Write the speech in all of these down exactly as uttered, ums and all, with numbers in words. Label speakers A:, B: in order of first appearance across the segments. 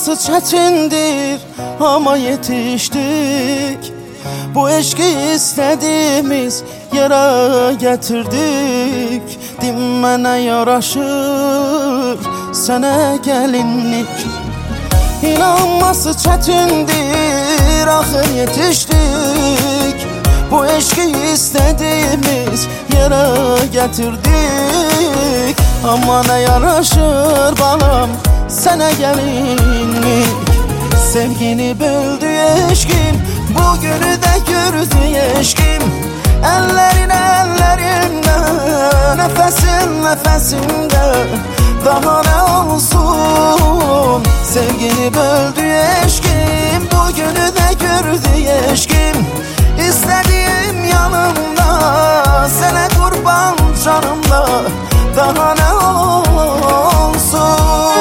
A: İnanması çətindir ama yetiştik. Bu eşki istediğimiz yere getirdik. Dinmene yaraşır sana gelinlik. İnanması çətindir axı yetiştik. Bu eşki istediğimiz yere getirdik. Ama ne yaraşır balam sana gelinlik. Sevgini böldü eşkim, bugünü de gördü eşkim. Ellerin ellerimde, nefesin nefesimde. Daha ne olsun? Sevgini böldü eşkim, bugünü de gördü eşkim. İstediğim yanımda, sana kurban canımda. Daha ne olsun?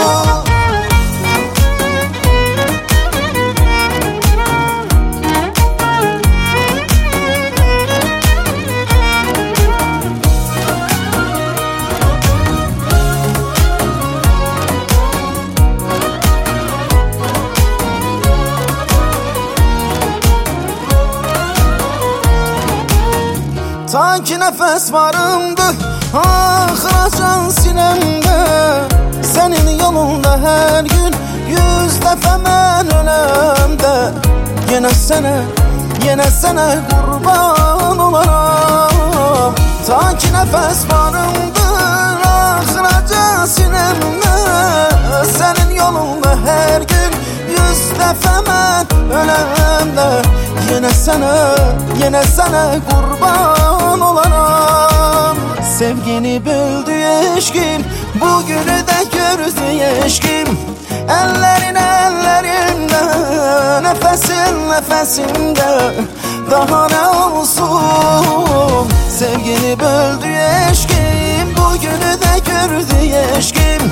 A: Ta ki nefes varımdı, ahıracan sinemde. Senin yolunda her gün yüz defa ben ölemde. Yine sana, yine sana kurban olaram. Ta ki nefes varımdı, ahıracan sinemde. Senin yolunda her gün yüz defa ben ölemde. Yine sana, yine sana kurban olaram. Sevgini böldü eşkim, bugünü de gördü eşkim. Ellerin ellerimde, nefesin nefesimde. Daha ne olsun? Sevgini böldü eşkim, bugünü de gördü eşkim.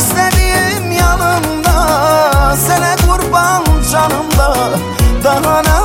A: İstediğim yanımda, sana kurban canımda. Daha ne